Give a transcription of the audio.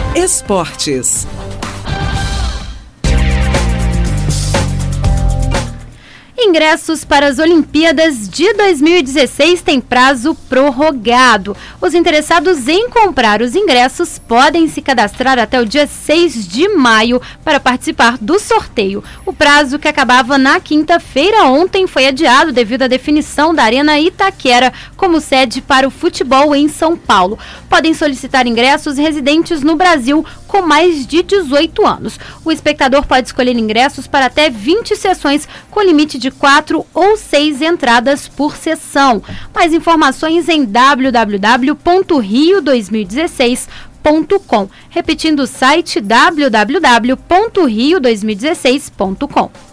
Esportes. Ingressos para as Olimpíadas de 2016 têm prazo prorrogado. Os interessados em comprar os ingressos podem se cadastrar até o dia 6 de maio para participar do sorteio. O prazo, que acabava na quinta-feira ontem, foi adiado devido à definição da Arena Itaquera como sede para o futebol em São Paulo. Podem solicitar ingressos residentes no Brasil com mais de 18 anos. O espectador pode escolher ingressos para até 20 sessões, com limite de 4 ou 6 entradas por sessão. Mais informações em www.rio2016.com. Repetindo o site www.rio2016.com.